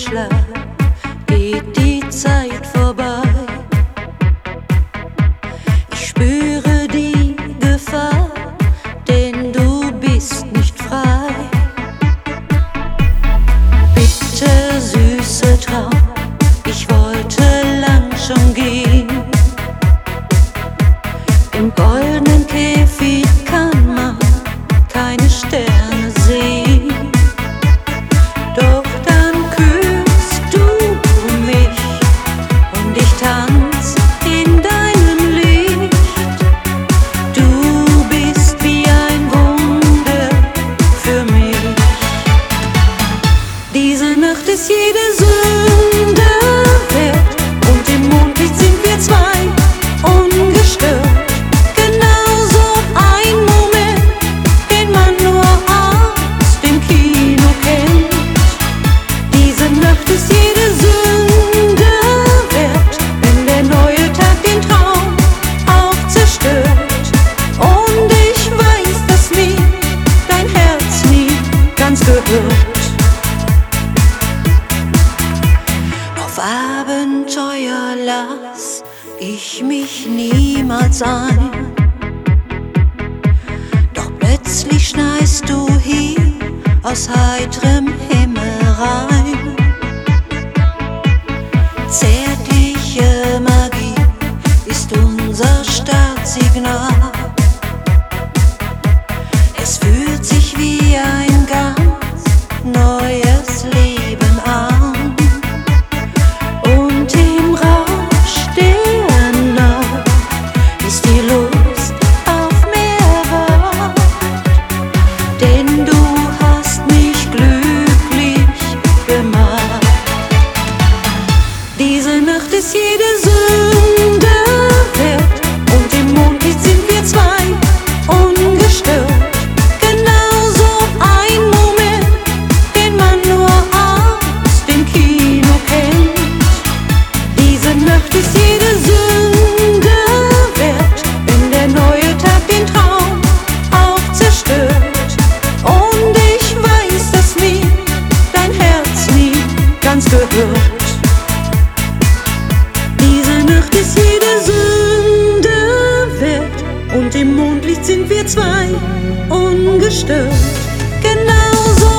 Schlaf geht die Zeit vorbei. Ich spüre die Gefahr, denn du bist nicht frei. Bitte, süßer Traum, ich wollte lang schon gehen. Im goldenen Käfig kann man keine Sterne sehen. Doch dann küsst du mich und ich tanz in deinem Licht. Du bist wie ein Wunder für mich. Diese Nacht ist jede Sünde wert und im Mondlicht sind wir zwei ungestört. Auf Abenteuer lass ich mich niemals ein. Doch plötzlich schneist du hier aus heiterem Himmel rein. Zärtliche Magie ist unser Startsignal. Es fühlt sich wie ein ganz neues Leben an. Und im Rausch der Nacht ist die Lust auf mehr wach. Denn du hast mich glücklich gemacht. Diese Nacht ist jede Sünde wert und im Mondlicht sind wir zwei ungestört. Gehört. Diese Nacht ist jede Sünde wert und im Mondlicht sind wir zwei ungestört. Genauso